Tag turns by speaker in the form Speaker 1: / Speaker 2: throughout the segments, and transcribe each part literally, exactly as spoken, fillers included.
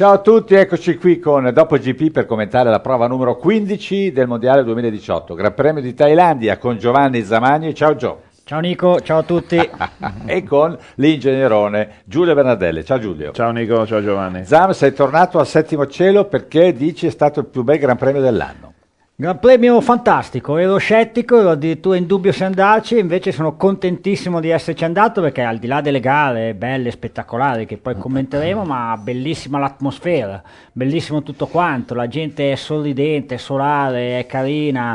Speaker 1: Ciao a tutti, eccoci qui con Dopo G P per commentare la prova numero quindici del Mondiale duemiladiciotto, Gran Premio di Thailandia con Giovanni Zamagni. Ciao Gio.
Speaker 2: Ciao Nico, ciao a tutti.
Speaker 1: E con l'ingegnerone Giulio Bernardelli. Ciao Giulio.
Speaker 3: Ciao Nico, ciao Giovanni.
Speaker 1: Zam, sei tornato al settimo cielo perché dici è stato il più bel Gran Premio dell'anno.
Speaker 2: Gran Premio fantastico, ero scettico, ero addirittura in dubbio se andarci, invece sono contentissimo di esserci andato perché al di là delle gare belle, spettacolari che poi commenteremo, ma bellissima l'atmosfera, bellissimo tutto quanto, la gente è sorridente, è solare, è carina,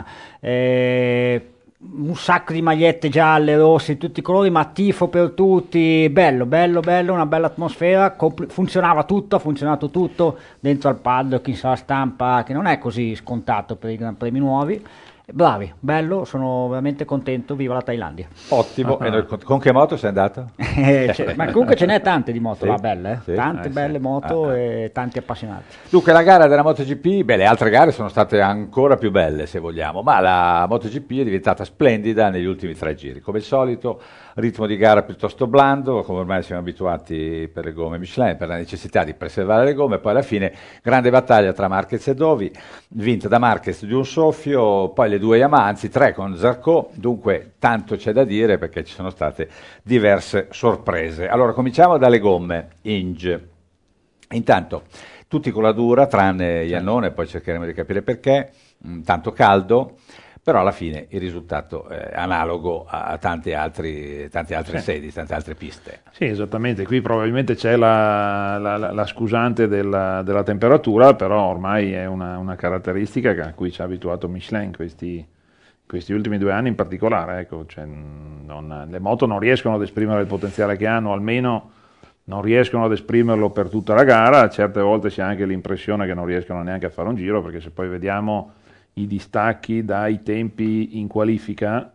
Speaker 2: eh, un sacco di magliette gialle, rosse, tutti i colori, ma tifo per tutti, bello, bello, bello, una bella atmosfera, compl- funzionava tutto, ha funzionato tutto dentro al paddock, in sala stampa, che non è così scontato per i Gran Premi nuovi. Bravi, bello, sono veramente contento, viva la Thailandia.
Speaker 1: Ottimo, e noi, con, con che moto sei andato?
Speaker 2: Eh, cioè, ma comunque ce n'è tante di moto
Speaker 1: Sì,
Speaker 2: là, belle, eh?
Speaker 1: sì.
Speaker 2: tante
Speaker 1: Eh,
Speaker 2: belle
Speaker 1: sì.
Speaker 2: moto
Speaker 1: Ah, ah.
Speaker 2: e tanti appassionati.
Speaker 1: Dunque la gara della MotoGP, beh le altre gare sono state ancora più belle se vogliamo, ma la MotoGP è diventata splendida negli ultimi tre giri, come al solito ritmo di gara piuttosto blando, come ormai siamo abituati per le gomme Michelin, per la necessità di preservare le gomme, poi alla fine grande battaglia tra Marquez e Dovi, vinta da Marquez di un soffio, poi le due Yamaha, anzi tre con Zarco, dunque tanto c'è da dire perché ci sono state diverse sorprese. Allora cominciamo dalle gomme Inge. Intanto tutti con la dura, tranne Iannone, poi cercheremo di capire perché, mh, tanto caldo, però alla fine il risultato è analogo a tanti altri, tante altre
Speaker 3: Sì.
Speaker 1: sedi, tante altre piste.
Speaker 3: Sì, esattamente, qui probabilmente c'è la, la- la- la scusante della, della temperatura, però ormai è una, una caratteristica che- a cui ci ha abituato Michelin questi, questi ultimi due anni in particolare. Ecco, cioè, non- le moto non riescono ad esprimere il potenziale che hanno, almeno non riescono ad esprimerlo per tutta la gara, certe volte si ha anche l'impressione che non riescono neanche a fare un giro, perché se poi vediamo i distacchi dai tempi in qualifica,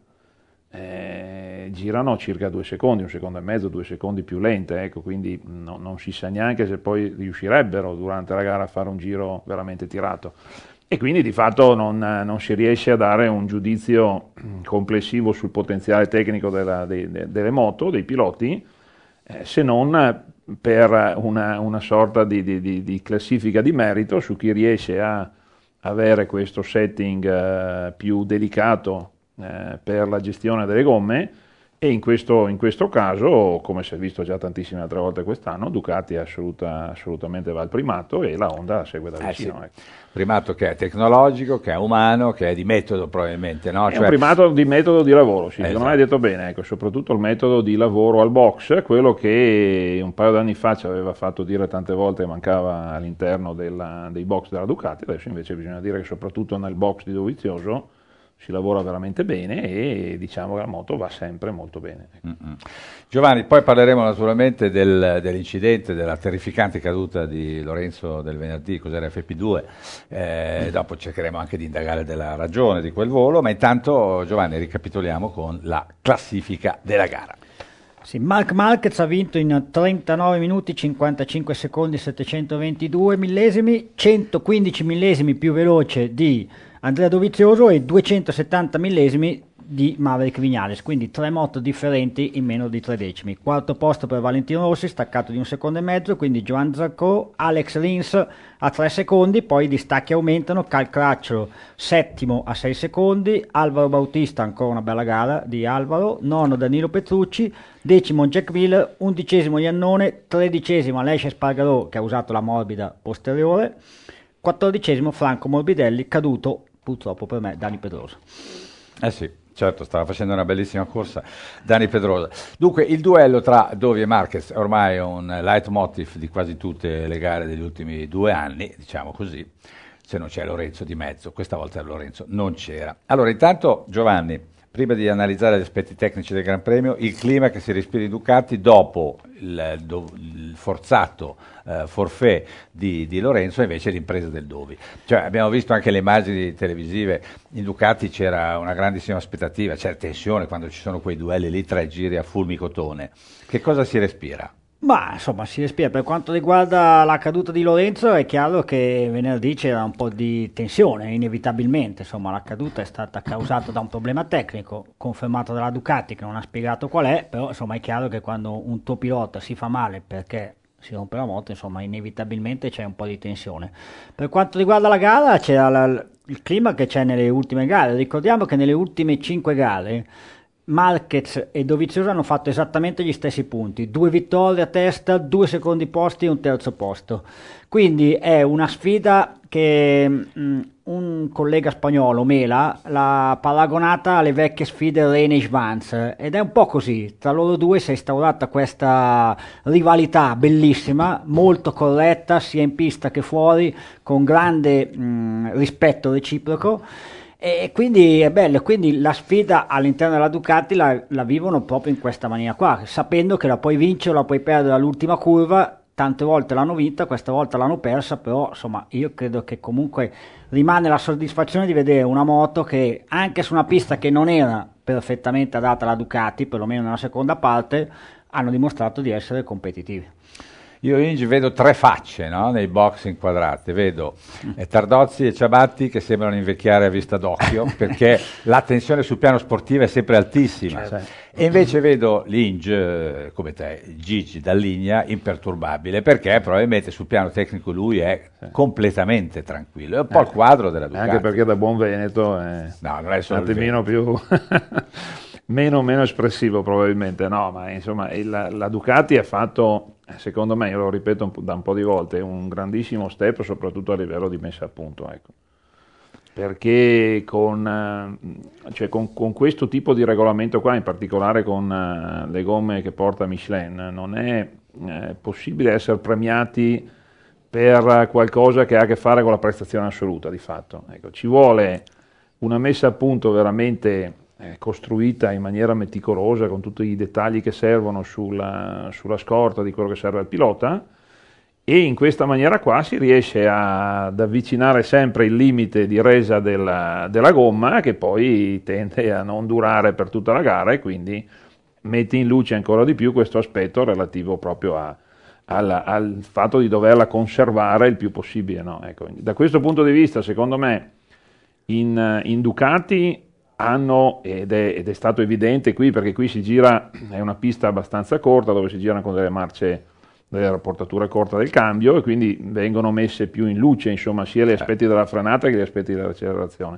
Speaker 3: eh, girano circa due secondi, un secondo e mezzo, due secondi più lente, ecco, quindi no- non si sa neanche se poi riuscirebbero durante la gara a fare un giro veramente tirato. E quindi di fatto non, non si riesce a dare un giudizio complessivo sul potenziale tecnico della- dei- de- delle moto, dei piloti, eh, se non per una, una sorta di, di- di- di classifica di merito su chi riesce a avere questo setting eh, più delicato eh, per la gestione delle gomme, e in questo, in questo caso, come si è visto già tantissime altre volte quest'anno, Ducati assoluta- assolutamente va al primato e la Honda la segue da
Speaker 1: Eh
Speaker 3: vicino.
Speaker 1: sì.
Speaker 3: Ecco.
Speaker 1: Primato che è tecnologico, che è umano, che è di metodo probabilmente, no?
Speaker 3: È
Speaker 1: Cioè-
Speaker 3: un primato di metodo di lavoro, sì, secondo
Speaker 1: Esatto.
Speaker 3: me hai detto bene, ecco, soprattutto il metodo di lavoro al box, quello che un paio d'anni fa ci aveva fatto dire tante volte che mancava all'interno della- dei box della Ducati, adesso invece bisogna dire che soprattutto nel box di Dovizioso si lavora veramente bene e diciamo che la moto va sempre molto bene. Ecco.
Speaker 1: Mm-mm. Giovanni, poi parleremo naturalmente del- dell'incidente, della terrificante caduta di Lorenzo del venerdì, cos'era F P due, eh, dopo cercheremo anche di indagare della ragione di quel volo, ma intanto Giovanni ricapitoliamo con la classifica della gara.
Speaker 2: Sì, Marc Marquez ha vinto in trentanove minuti, cinquantacinque secondi, settecentoventidue millesimi, centoquindici millesimi più veloce di Andrea Dovizioso e duecentosettanta millesimi di Maverick Viñales, quindi tre moto differenti in meno di tre decimi. Quarto posto per Valentino Rossi, staccato di un secondo e mezzo, quindi Joan Zarco, Alex Rins a tre secondi, poi i distacchi aumentano, Cal Crutchlow settimo a sei secondi, Alvaro Bautista, ancora una bella gara di Alvaro, nono Danilo Petrucci, decimo Jack Miller, undicesimo Iannone, tredicesimo Aleix Espargaró che ha usato la morbida posteriore, quattordicesimo Franco Morbidelli, caduto purtroppo per me Dani Pedrosa.
Speaker 1: Eh sì, certo, stava facendo una bellissima corsa Dani Pedrosa. Dunque, il duello tra Dovi e Marquez è ormai un leitmotiv di quasi tutte le gare degli ultimi due anni, diciamo così, se non c'è Lorenzo di mezzo. Questa volta Lorenzo non c'era. Allora, intanto, Giovanni, prima di analizzare gli aspetti tecnici del Gran Premio, il clima che si respira in Ducati dopo il, do, il forzato eh, forfait di, di Lorenzo e invece l'impresa del Dovi. Cioè, abbiamo visto anche le immagini televisive, in Ducati c'era una grandissima aspettativa, c'è tensione quando ci sono quei duelli lì, tre giri a fulmicotone. Che cosa si respira?
Speaker 2: Ma insomma si respira. Per quanto riguarda la caduta di Lorenzo è chiaro che venerdì c'era un po' di tensione, inevitabilmente, insomma la caduta è stata causata da un problema tecnico confermato dalla Ducati che non ha spiegato qual è, però insomma è chiaro che quando un tuo pilota si fa male perché si rompe la moto, insomma inevitabilmente c'è un po' di tensione. Per quanto riguarda la gara, c'era la, il clima che c'è nelle ultime gare. Ricordiamo che nelle ultime cinque gare Marquez e Dovizioso hanno fatto esattamente gli stessi punti, due vittorie a testa, due secondi posti e un terzo posto. Quindi è una sfida che mh, un collega spagnolo, Mela, l'ha paragonata alle vecchie sfide Rene e Schwanz, ed è un po' così, tra loro due si è instaurata questa rivalità bellissima, molto corretta sia in pista che fuori, con grande mh, rispetto reciproco. E quindi è bello, quindi la sfida all'interno della Ducati la, la vivono proprio in questa maniera qua, sapendo che la puoi vincere o la puoi perdere all'ultima curva. Tante volte l'hanno vinta, questa volta l'hanno persa, però insomma io credo che comunque rimane la soddisfazione di vedere una moto che anche su una pista che non era perfettamente adatta alla Ducati, perlomeno nella seconda parte, hanno dimostrato di essere competitivi.
Speaker 1: Io Ingi vedo tre facce, no? Nei box inquadrate, vedo eh, Tardozzi e Ciabatti che sembrano invecchiare a vista d'occhio perché la tensione sul piano sportivo è sempre altissima, certo. E invece vedo Linge, eh, come te, Gigi Dall'Igna, imperturbabile perché probabilmente sul piano tecnico lui è sì. completamente tranquillo, è un po' eh, il quadro della Ducati.
Speaker 3: Anche perché da buon Veneto è, no, non è solo un attimino più... meno, meno espressivo probabilmente, no, ma insomma il, la Ducati ha fatto, secondo me, io lo ripeto un da un po' di volte, un grandissimo step soprattutto a livello di messa a punto, ecco. Perché con, cioè con, con questo tipo di regolamento qua, in particolare con uh, le gomme che porta Michelin, non è eh, possibile essere premiati per qualcosa che ha a che fare con la prestazione assoluta di fatto, ecco. Ci vuole una messa a punto veramente costruita in maniera meticolosa con tutti i dettagli che servono sulla, sulla scorta di quello che serve al pilota, e in questa maniera qua si riesce a, ad avvicinare sempre il limite di resa della, della gomma, che poi tende a non durare per tutta la gara, e quindi mette in luce ancora di più questo aspetto relativo proprio a, al, al fatto di doverla conservare il più possibile, no? Ecco, da questo punto di vista secondo me in, in Ducati hanno, ed è, ed è stato evidente qui, perché qui si gira, è una pista abbastanza corta dove si girano con delle marce, delle rapportature corte del cambio, e quindi vengono messe più in luce insomma sia gli aspetti della frenata che gli aspetti dell'accelerazione.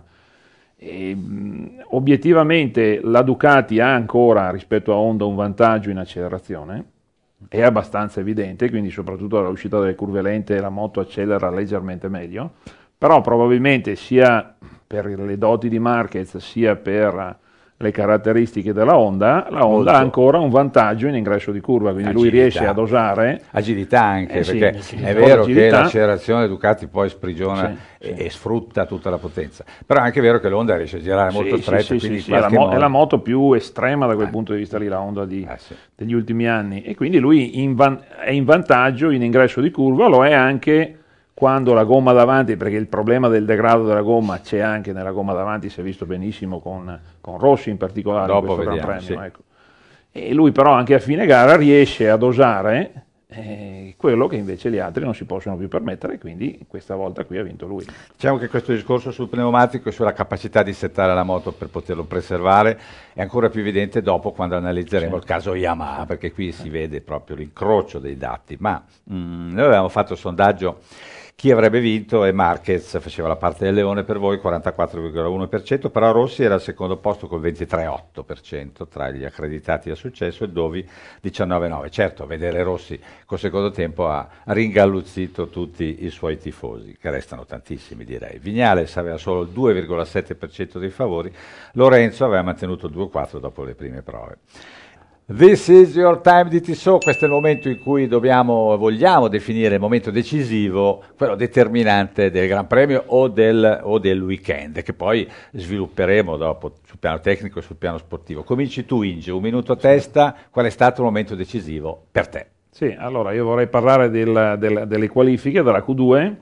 Speaker 3: E, mh, obiettivamente la Ducati ha ancora rispetto a Honda un vantaggio in accelerazione, è abbastanza evidente, quindi soprattutto all'uscita delle curve lente la moto accelera leggermente meglio, però probabilmente sia per le doti di Marquez sia per le caratteristiche della Honda, la Honda Molto. ha ancora un vantaggio in ingresso di curva, quindi agilità. Lui riesce a dosare.
Speaker 1: Agilità anche,
Speaker 3: eh
Speaker 1: perché
Speaker 3: sì,
Speaker 1: è vero
Speaker 3: agilità.
Speaker 1: che l'accelerazione Ducati poi sprigiona
Speaker 3: sì,
Speaker 1: e,
Speaker 3: sì.
Speaker 1: e sfrutta tutta la potenza, però è anche vero che l'Honda riesce a girare
Speaker 3: sì,
Speaker 1: molto
Speaker 3: sì,
Speaker 1: stretto,
Speaker 3: sì,
Speaker 1: quindi
Speaker 3: sì, sì, è, la mo- è la moto più estrema da quel eh. punto di vista lì, la Honda di, eh, sì. degli ultimi anni, e quindi lui in van- è in vantaggio in ingresso di curva, lo è anche quando la gomma davanti, perché il problema del degrado della gomma c'è anche nella gomma davanti, si è visto benissimo con, con Rossi in particolare.
Speaker 1: Dopo
Speaker 3: in questo
Speaker 1: vediamo,
Speaker 3: Gran Premio,
Speaker 1: sì.
Speaker 3: ecco. E lui però anche a fine gara riesce a dosare eh, quello che invece gli altri non si possono più permettere, quindi questa volta qui ha vinto lui.
Speaker 1: Diciamo che questo discorso sul pneumatico e sulla capacità di settare la moto per poterlo preservare è ancora più evidente dopo, quando analizzeremo sì. il caso Yamaha, perché qui si vede proprio l'incrocio dei dati. Ma mh, noi avevamo fatto il sondaggio chi avrebbe vinto, e Marquez faceva la parte del leone per voi, quarantaquattro virgola uno per cento, però Rossi era al secondo posto col ventitré virgola otto per cento tra gli accreditati al successo, e Dovi diciannove virgola nove per cento. Certo, vedere Rossi col secondo tempo ha ringalluzzito tutti i suoi tifosi, che restano tantissimi direi. Vignales aveva solo il due virgola sette per cento dei favori, Lorenzo aveva mantenuto il due virgola quattro per cento dopo le prime prove. This is your time D T S O, questo è il momento in cui dobbiamo, vogliamo definire il momento decisivo, quello determinante del Gran Premio o del, o del weekend, che poi svilupperemo dopo sul piano tecnico e sul piano sportivo. Cominci tu Inge, un minuto a testa, qual è stato il momento decisivo per te?
Speaker 3: Sì, allora io vorrei parlare del, del, delle qualifiche, della Q due,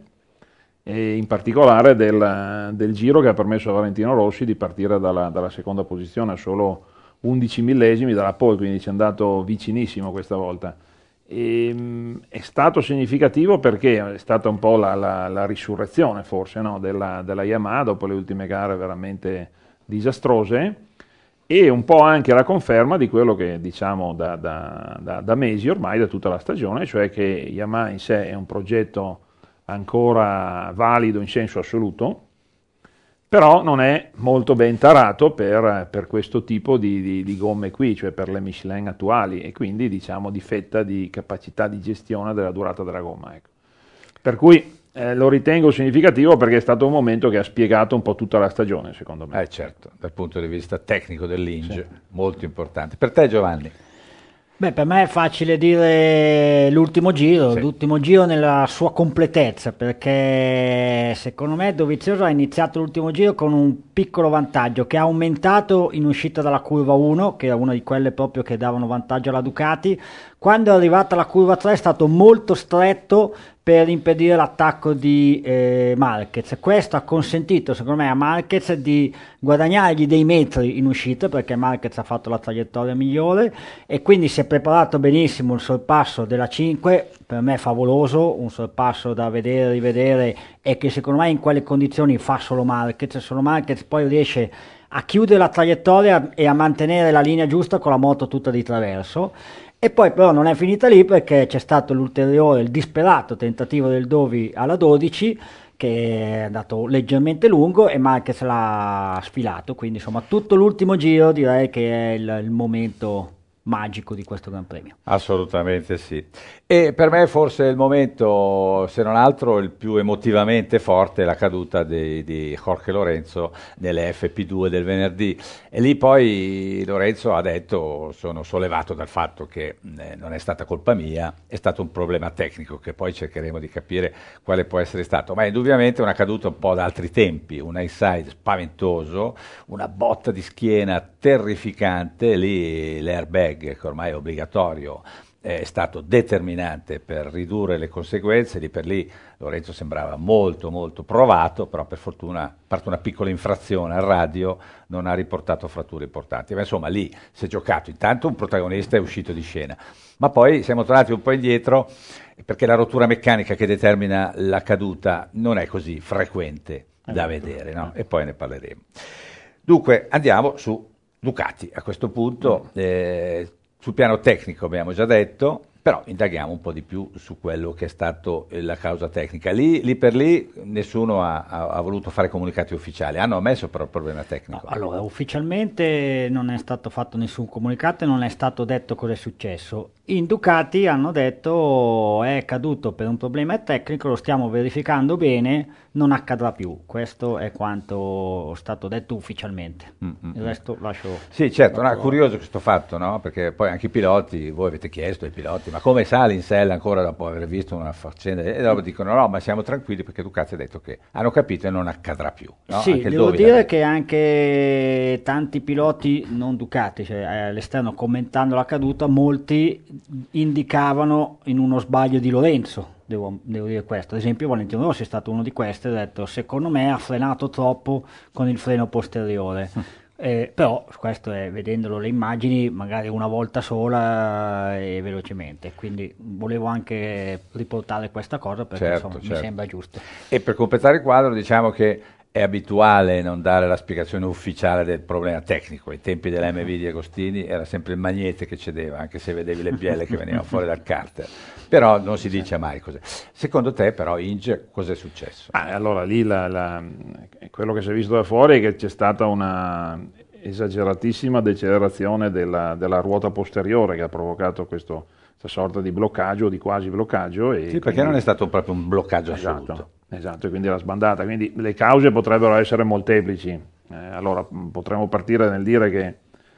Speaker 3: e in particolare del, del giro che ha permesso a Valentino Rossi di partire dalla, dalla seconda posizione a solo undici millesimi dalla pole, quindi ci è andato vicinissimo questa volta. E, mh, è stato significativo perché è stata un po' la, la, la risurrezione forse, no? della, della Yamaha dopo le ultime gare veramente disastrose, e un po' anche la conferma di quello che diciamo da, da, da, da mesi ormai, da tutta la stagione, cioè che Yamaha in sé è un progetto ancora valido in senso assoluto, però non è molto ben tarato per, per questo tipo di, di, di gomme qui, cioè per le Michelin attuali, e quindi diciamo difetta di capacità di gestione della durata della gomma. Ecco. Per cui eh, lo ritengo significativo perché è stato un momento che ha spiegato un po' tutta la stagione, secondo me.
Speaker 1: Eh certo, dal punto di vista tecnico dell'Inge,
Speaker 3: Sì.
Speaker 1: molto importante. Per te Giovanni?
Speaker 2: Beh, per me è facile dire l'ultimo giro,
Speaker 1: Sì.
Speaker 2: l'ultimo giro nella sua completezza, perché secondo me Dovizioso ha iniziato l'ultimo giro con un piccolo vantaggio che ha aumentato in uscita dalla curva uno, che era una di quelle proprio che davano vantaggio alla Ducati. Quando è arrivata la curva tre è stato molto stretto per impedire l'attacco di eh, Marquez. Questo ha consentito secondo me a Marquez di guadagnargli dei metri in uscita, perché Marquez ha fatto la traiettoria migliore e quindi si è preparato benissimo il sorpasso della cinque, per me favoloso, un sorpasso da vedere e rivedere, e che secondo me in quelle condizioni fa solo Marquez. Solo Marquez poi riesce a chiudere la traiettoria e a mantenere la linea giusta con la moto tutta di traverso. E poi però non è finita lì, perché c'è stato l'ulteriore, il disperato tentativo del Dovi alla dodici, che è andato leggermente lungo e Marquez l'ha sfilato, quindi insomma tutto l'ultimo giro direi che è il, il momento magico di questo Gran Premio.
Speaker 1: Assolutamente sì. E per me forse il momento, se non altro il più emotivamente forte, è la caduta di, di Jorge Lorenzo nelle F P due del venerdì. E lì poi Lorenzo ha detto: sono sollevato dal fatto che eh, non è stata colpa mia, è stato un problema tecnico che poi cercheremo di capire quale può essere stato. Ma indubbiamente una caduta un po' da altri tempi, un high-side spaventoso, una botta di schiena terrificante, lì l'airbag che ormai è obbligatorio è stato determinante per ridurre le conseguenze. Lì per lì Lorenzo sembrava molto molto provato, però per fortuna, a parte una piccola infrazione al radio, non ha riportato fratture importanti. Ma insomma lì si è giocato, intanto un protagonista è uscito di scena, ma poi siamo tornati un po' indietro, perché la rottura meccanica che determina la caduta non è così frequente da vedere, no? E poi ne parleremo. Dunque andiamo su Ducati a questo punto. eh, Sul piano tecnico abbiamo già detto, però indaghiamo un po' di più su quello che è stato eh, la causa tecnica. Lì, lì per lì nessuno ha, ha, ha voluto fare comunicati ufficiali, hanno ammesso però il problema tecnico.
Speaker 2: No, allora, ufficialmente non è stato fatto nessun comunicato e non è stato detto cosa è successo. In Ducati hanno detto è caduto per un problema tecnico, lo stiamo verificando bene, non accadrà più. Questo è quanto è stato detto ufficialmente.
Speaker 1: Mm-hmm.
Speaker 2: Il resto lascio...
Speaker 1: Sì, certo, no, è curioso questo fatto, no? Perché poi anche i piloti, voi avete chiesto ai piloti, ma come sale in sella ancora dopo aver visto una faccenda? E dopo dicono no, ma siamo tranquilli perché Ducati ha detto che hanno capito e non accadrà più. No?
Speaker 2: Sì,
Speaker 1: Anche
Speaker 2: devo
Speaker 1: Dovi
Speaker 2: dire
Speaker 1: l'ha
Speaker 2: che anche tanti piloti non Ducati, cioè all'esterno commentando la caduta, molti indicavano in uno sbaglio di Lorenzo, devo, devo dire questo. Ad esempio Valentino Rossi è stato uno di questi, ha detto secondo me ha frenato troppo con il freno posteriore. Eh, però questo è, vedendolo le immagini, magari una volta sola e velocemente, quindi volevo anche riportare questa cosa perché
Speaker 1: Certo,
Speaker 2: insomma,
Speaker 1: certo.
Speaker 2: mi sembra giusto.
Speaker 1: E per completare il quadro diciamo che è abituale non dare la spiegazione ufficiale del problema tecnico. Ai tempi dell'M V di Agostini era sempre il magnete che cedeva, anche se vedevi le bielle che venivano fuori dal carter. Però non si dice mai cos'è. Secondo te però, Inge, cos'è successo?
Speaker 3: Ah, allora lì la, la, quello che si è visto da fuori è che c'è stata una esageratissima decelerazione della, della ruota posteriore che ha provocato questo, questa sorta di bloccaggio, di quasi bloccaggio. E
Speaker 1: sì, perché
Speaker 3: quindi...
Speaker 1: non è stato proprio un bloccaggio
Speaker 3: esatto,
Speaker 1: assoluto.
Speaker 3: Esatto, quindi la sbandata. Quindi le cause potrebbero essere molteplici. Eh, allora potremmo partire nel dire che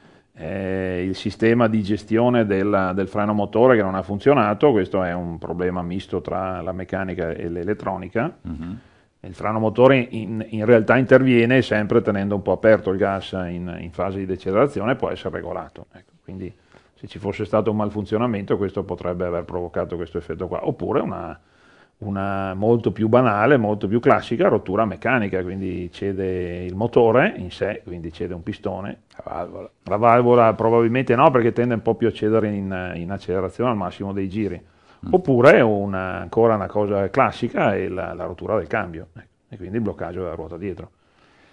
Speaker 3: eh, il sistema di gestione del, del freno motore che non ha funzionato, questo è un problema misto tra la meccanica e l'elettronica. Mm-hmm. Il freno motore in, in realtà interviene sempre tenendo un po' aperto il gas in, in fase di decelerazione e può essere regolato. Ecco, quindi se ci fosse stato un malfunzionamento questo potrebbe aver provocato questo effetto qua, oppure una, una molto più banale, molto più classica rottura meccanica, quindi cede il motore in sé, quindi cede un pistone.
Speaker 1: La valvola.
Speaker 3: La valvola probabilmente no, perché tende un po' più a cedere in, in accelerazione al massimo dei giri. Oppure una, ancora una cosa classica è la, la rottura del cambio, ecco, e quindi il bloccaggio della ruota dietro.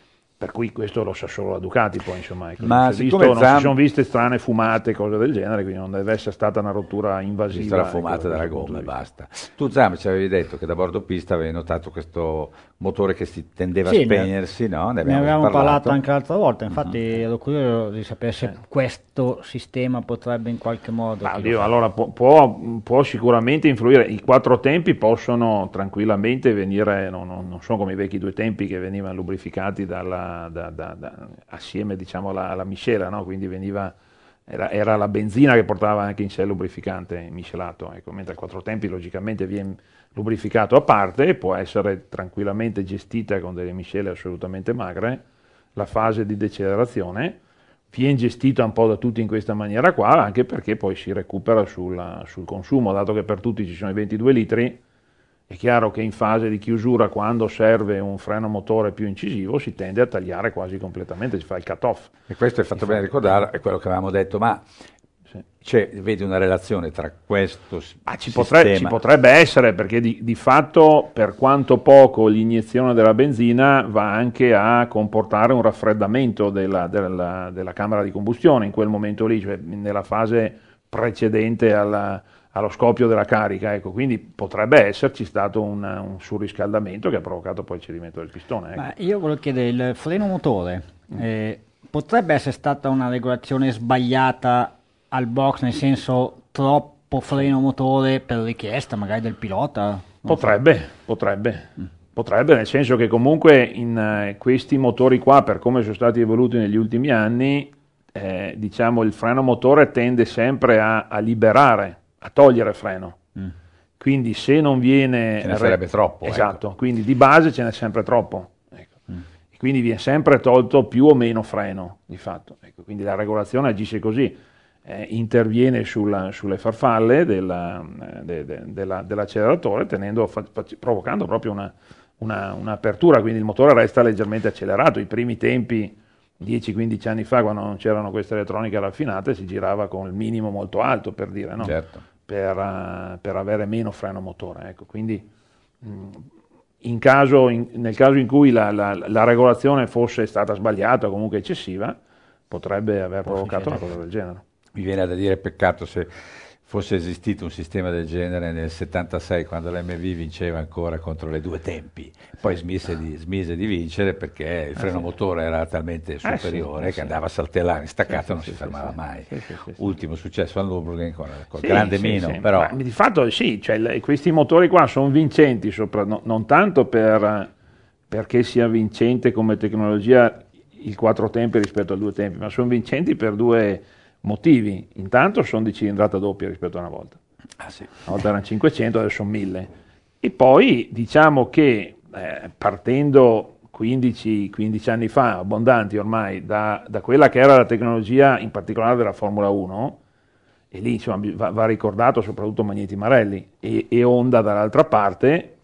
Speaker 3: per cui questo lo sa solo la Ducati poi, insomma, ecco.
Speaker 1: Ma
Speaker 3: non, si visto,
Speaker 1: Zam...
Speaker 3: non si sono viste strane fumate, cose del genere, quindi non deve essere stata una rottura invasiva.
Speaker 1: La fumata della gomma e basta. Tu Zam ci avevi detto che da bordo pista avevi notato questo motore che si tendeva
Speaker 2: sì,
Speaker 1: a spegnersi,
Speaker 2: ne,
Speaker 1: no? Ne,
Speaker 2: ne avevamo parlato. parlato anche l'altra volta, infatti
Speaker 1: uh-huh.
Speaker 2: ero curioso di sapere se eh. questo sistema potrebbe in qualche modo...
Speaker 3: Ah, Dio, allora può, può, può sicuramente influire, i quattro tempi possono tranquillamente venire, no, no, non sono come i vecchi due tempi che venivano lubrificati dalla, da, da, da, assieme diciamo alla, alla miscela, no? Quindi veniva, era, era la benzina che portava anche in sé il lubrificante miscelato, ecco, mentre a quattro tempi logicamente viene lubrificato a parte e può essere tranquillamente gestita con delle miscele assolutamente magre, la fase di decelerazione viene gestita un po' da tutti in questa maniera qua, anche perché poi si recupera sulla, sul consumo, dato che per tutti ci sono i ventidue litri, è chiaro che in fase di chiusura, quando serve un freno motore più incisivo, si tende a tagliare quasi completamente, si fa il cut-off.
Speaker 1: E questo è fatto bene ricordare, è quello che avevamo detto, ma sì. C'è, vedi una relazione tra questo
Speaker 3: ah, ci, potrebbe, ci potrebbe essere, perché di, di fatto, per quanto poco l'iniezione della benzina va anche a comportare un raffreddamento della, della, della camera di combustione in quel momento lì, cioè nella fase precedente alla... allo scoppio della carica, ecco, quindi potrebbe esserci stato un, un surriscaldamento che ha provocato poi il cedimento del pistone. Ecco.
Speaker 2: Ma io volevo chiedere, il freno motore, mm. eh, potrebbe essere stata una regolazione sbagliata al box, nel senso troppo freno motore per richiesta magari del pilota?
Speaker 3: Potrebbe, so. potrebbe, mm. potrebbe, nel senso che comunque in uh, questi motori qua, per come sono stati evoluti negli ultimi anni, eh, diciamo il freno motore tende sempre a, a liberare, a togliere freno, mm. quindi se non viene...
Speaker 1: Ce ne sarebbe troppo.
Speaker 3: Esatto,
Speaker 1: ecco.
Speaker 3: Quindi di base ce n'è sempre troppo, ecco. mm. e quindi viene sempre tolto più o meno freno, di fatto. Ecco. Quindi la regolazione agisce così, eh, interviene sulla, sulle farfalle della, de, de, della, dell'acceleratore, tenendo, fa, provocando proprio una, una, un'apertura, quindi il motore resta leggermente accelerato. I primi tempi, dieci quindi anni fa, quando non c'erano queste elettroniche raffinate, si girava con il minimo molto alto, per dire, no?
Speaker 1: Certo.
Speaker 3: per, uh, per avere meno freno motore. Ecco. Quindi mh, in caso, in, nel caso in cui la, la, la regolazione fosse stata sbagliata o comunque eccessiva, potrebbe aver provocato una cosa del genere.
Speaker 1: Mi viene da dire peccato se fosse esistito un sistema del genere nel settantasei, quando l'M V vinceva ancora contro le due tempi, poi smise di, smise di vincere perché il freno eh sì. motore era talmente superiore eh sì, che sì. andava a saltellare in staccato e sì, non sì, si fermava sì, mai. Sì, sì, sì, Ultimo sì. successo al Nürburgring con, con sì, grande sì, mino, sì. però...
Speaker 3: Ma di fatto sì, cioè, le, questi motori qua sono vincenti, sopra, no, non tanto per, perché sia vincente come tecnologia il quattro tempi rispetto al due tempi, ma sono vincenti per due motivi. Intanto sono di cilindrata doppia rispetto a una volta,
Speaker 1: ah, sì.
Speaker 3: una volta erano cinquecento, adesso sono mille, e poi diciamo che eh, partendo quindici, quindici anni fa, abbondanti ormai, da, da quella che era la tecnologia in particolare della Formula uno, e lì insomma va, va ricordato soprattutto Magneti Marelli, e, e Honda dall'altra parte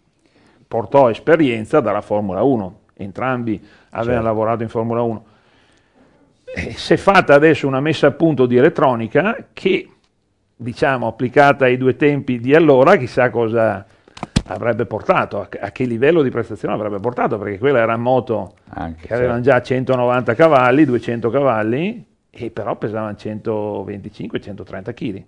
Speaker 3: portò esperienza dalla Formula uno, entrambi avevano certo. lavorato in Formula uno. Si è fatta adesso una messa a punto di elettronica che, diciamo, applicata ai due tempi di allora, chissà cosa avrebbe portato, a, a che livello di prestazione avrebbe portato, perché quella era moto Anche, che avevano certo. già centonovanta cavalli, duecento cavalli, e però pesavano centoventicinque centotrenta chili.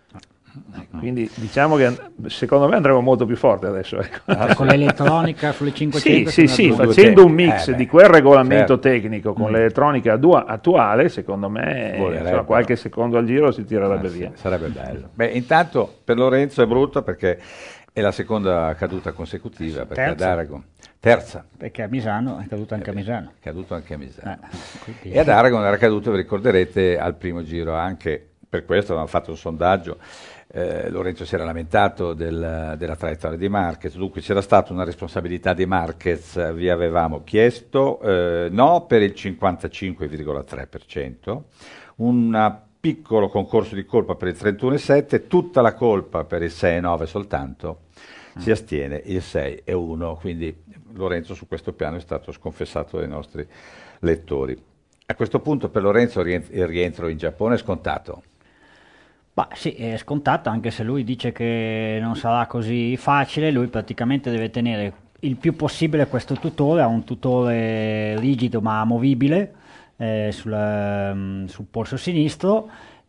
Speaker 3: Quindi diciamo che secondo me andremo molto più forte adesso. Ecco.
Speaker 2: Ah, con l'elettronica sulle cinquecento?
Speaker 3: Sì, sì, sì, facendo un mix eh, di quel regolamento certo. tecnico con mm. l'elettronica attuale, secondo me insomma, qualche secondo al giro si tirerebbe ah, via.
Speaker 1: Sì, sarebbe bello. Beh, intanto per Lorenzo è brutto perché è la seconda caduta consecutiva, perché
Speaker 2: terza.
Speaker 1: ad Aragon, terza.
Speaker 2: Perché a Misano è caduto anche a Misano.
Speaker 1: È caduto anche a Misano.
Speaker 2: Eh,
Speaker 1: e ad Aragon era caduto, vi ricorderete, al primo giro, anche per questo avevamo fatto un sondaggio. Eh, Lorenzo si era lamentato del, della traiettoria di Marquez, dunque c'era stata una responsabilità di Marquez, vi avevamo chiesto eh, no per il cinquantacinque virgola tre per cento, un piccolo concorso di colpa per il trentuno virgola sette per cento, tutta la colpa per il sei virgola nove per cento soltanto, mm. si astiene il sei virgola uno per cento, quindi Lorenzo su questo piano è stato sconfessato dai nostri lettori. A questo punto per Lorenzo il rientro in Giappone è scontato.
Speaker 2: Bah, sì, è scontato, anche se lui dice che non sarà così facile. Lui praticamente deve tenere il più possibile questo tutore, ha un tutore rigido ma amovibile eh, sul, sul polso sinistro,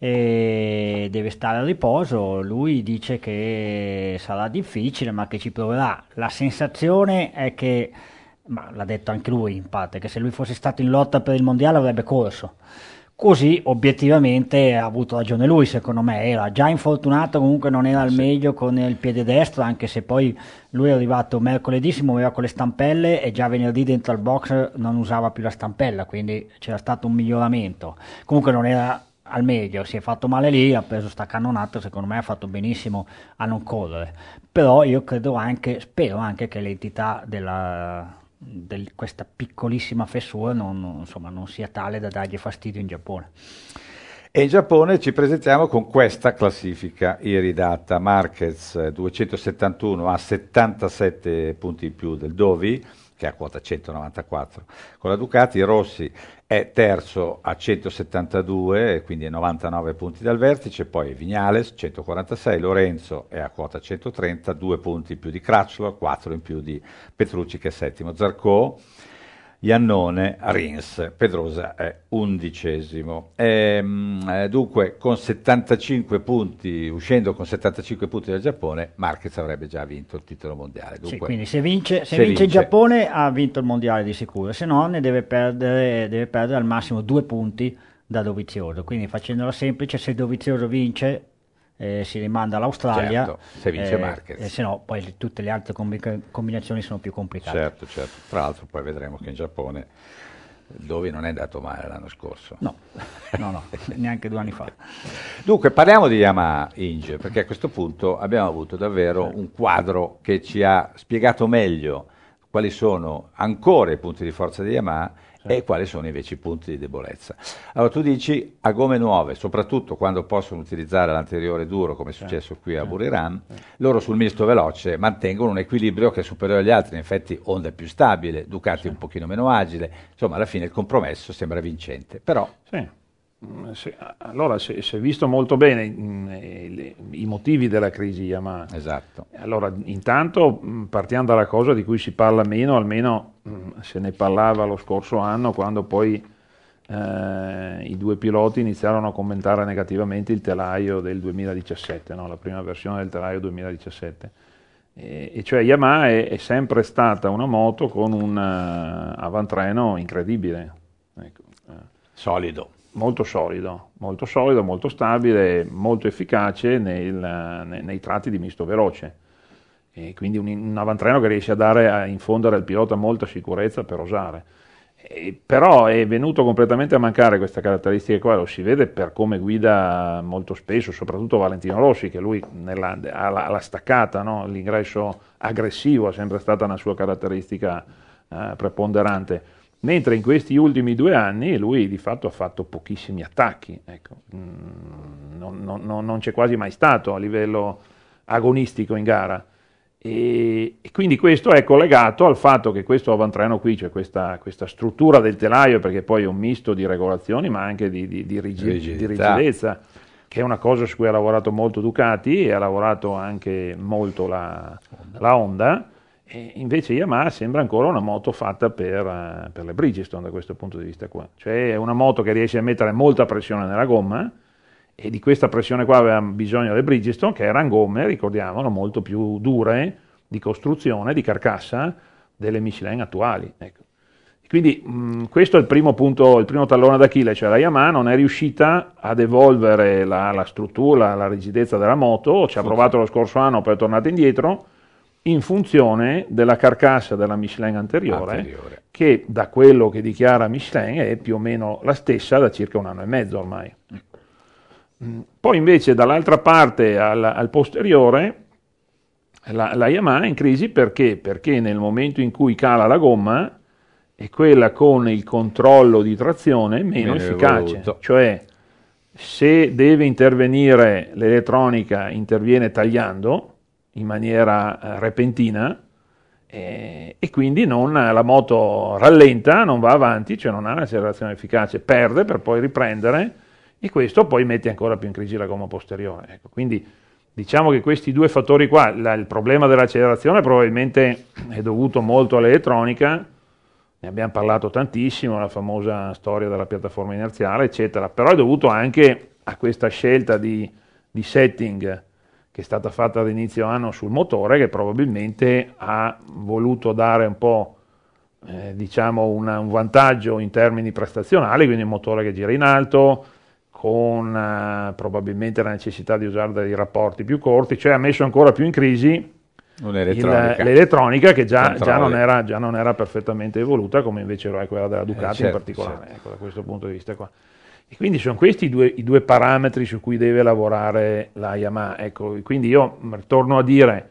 Speaker 2: e deve stare a riposo. Lui dice che sarà difficile ma che ci proverà. La sensazione è che, ma l'ha detto anche lui in parte, che se lui fosse stato in lotta per il mondiale avrebbe corso. Così obiettivamente ha avuto ragione lui, secondo me. Era già infortunato, comunque non era al
Speaker 1: Sì.
Speaker 2: meglio con il piede destro, anche se poi lui è arrivato mercoledì, si muoveva con le stampelle e già venerdì dentro al box non usava più la stampella, quindi c'era stato un miglioramento. Comunque non era al meglio, si è fatto male lì, ha preso sta cannonata, secondo me ha fatto benissimo a non correre. Però io credo anche, spero anche che l'entità della... Del, questa piccolissima fessura non, non, insomma, non sia tale da dargli fastidio in Giappone.
Speaker 1: E in Giappone ci presentiamo con questa classifica iridata. Marquez duecentosettantuno a settantasette punti in più del Dovi, che ha quota centonovantaquattro con la Ducati. Rossi è terzo a centosettantadue, quindi a novantanove punti dal vertice. Poi Vignales centoquarantasei, Lorenzo è a quota centotrenta, due punti in più di Crutchlow, quattro in più di Petrucci che è settimo, Zarco, Iannone, Rins, Pedrosa è undicesimo. Ehm, eh, dunque con settantacinque punti, uscendo con settantacinque punti dal Giappone, Marquez avrebbe già vinto il titolo mondiale. Dunque,
Speaker 2: sì, quindi se vince, se
Speaker 1: se
Speaker 2: vince in
Speaker 1: vince-
Speaker 2: Giappone ha vinto il mondiale di sicuro, se no ne deve perdere, deve perdere al massimo due punti da Dovizioso. Quindi facendola semplice, se Dovizioso vince eh, si rimanda all'Australia,
Speaker 1: Certo, se vince
Speaker 2: eh,
Speaker 1: Marquez.
Speaker 2: e se no poi le- tutte le altre combi- combinazioni sono più complicate.
Speaker 1: Certo, certo. Tra l'altro poi vedremo che in Giappone Dovi non è andato male l'anno scorso.
Speaker 2: No, no, no, neanche due anni fa.
Speaker 1: Dunque parliamo di Yamaha Inge, perché a questo punto abbiamo avuto davvero un quadro che ci ha spiegato meglio quali sono ancora i punti di forza di Yamaha e quali sono invece i punti di debolezza. Allora tu dici a gomme nuove, soprattutto quando possono utilizzare l'anteriore duro, come è successo qui a Buriram, loro sul misto veloce mantengono un equilibrio che è superiore agli altri. In effetti Honda è più stabile, Ducati un pochino meno agile, insomma alla fine il compromesso sembra vincente, però
Speaker 3: Sì. Mm, se- allora, se, se visto molto bene mm, eh, le- i motivi della crisi Yamaha,
Speaker 1: esatto.
Speaker 3: allora intanto mm, partiamo dalla cosa di cui si parla meno, almeno mm, se ne parlava lo scorso anno, quando poi eh, i due piloti iniziarono a commentare negativamente il telaio del duemiladiciassette, no? La prima versione del telaio duemiladiciassette. E, e cioè Yamaha è, è sempre stata una moto con un eh, avantreno incredibile. Ecco, eh.
Speaker 1: Solido.
Speaker 3: Molto solido, molto solido, molto stabile, molto efficace nel- nei, nei tratti di misto veloce. E quindi un, un avantreno che riesce a dare, a infondere al pilota molta sicurezza per osare. E però è venuto completamente a mancare questa caratteristica qua, lo si vede per come guida molto spesso, soprattutto Valentino Rossi, che lui nella, alla, alla staccata, no? L'ingresso aggressivo è sempre stata una sua caratteristica eh, preponderante. Mentre in questi ultimi due anni lui di fatto ha fatto pochissimi attacchi, ecco. Mm, non, non- non- non c'è quasi mai stato a livello agonistico in gara. E, e quindi questo è collegato al fatto che questo avantreno qui, cioè questa, questa struttura del telaio, perché poi è un misto di regolazioni ma anche di, di- di rigi-
Speaker 1: Rigidità.
Speaker 3: di rigidezza, che è una cosa su cui ha lavorato molto Ducati e ha lavorato anche molto la, la Honda. E invece Yamaha sembra ancora una moto fatta per, eh, per le Bridgestone da questo punto di vista qua. Cioè è una moto che riesce a mettere molta pressione nella gomma, e di questa pressione qua avevano bisogno le Bridgestone, che erano gomme, ricordiamolo, molto più dure di costruzione, di carcassa delle Michelin attuali. Ecco. Quindi mh, questo è il primo punto, il primo tallone d'Achille, cioè la Yamaha non è riuscita ad evolvere la, la struttura, la rigidezza della moto, ci ha provato lo scorso anno, poi è tornata indietro, in funzione della carcassa della Michelin anteriore,
Speaker 1: Anteriore.
Speaker 3: che da quello che dichiara Michelin è più o meno la stessa da circa un anno e mezzo ormai. Mm, Poi invece dall'altra parte al, al posteriore la, la Yamaha è in crisi perché? Perché nel momento in cui cala la gomma è quella con il controllo di trazione meno,
Speaker 1: Meno
Speaker 3: efficace,
Speaker 1: evoluto.
Speaker 3: cioè se deve intervenire l'elettronica interviene tagliando in maniera eh, repentina, eh, e quindi non, la moto rallenta, non va avanti, cioè non ha un'accelerazione efficace, perde per poi riprendere, e questo poi mette ancora più in crisi la gomma posteriore. Ecco, quindi Diciamo che questi due fattori qua, la, il problema dell'accelerazione probabilmente è dovuto molto all'elettronica, ne abbiamo parlato tantissimo, la famosa storia della piattaforma inerziale, eccetera, però è dovuto anche a questa scelta di, di setting che è stata fatta ad inizio anno sul motore, che probabilmente ha voluto dare un po' eh, diciamo una, un vantaggio in termini prestazionali, quindi un motore che gira in alto, con eh, probabilmente la necessità di usare dei rapporti più corti, cioè ha messo ancora più in crisi
Speaker 1: l'elettronica.
Speaker 3: l'elettronica che già, già, non era, già non era perfettamente evoluta, come invece lo è quella della Ducati eh, certo, in particolare, certo. Ecco, da questo punto di vista qua. E quindi sono questi i due, i due parametri su cui deve lavorare la Yamaha. Ecco, quindi io torno a dire,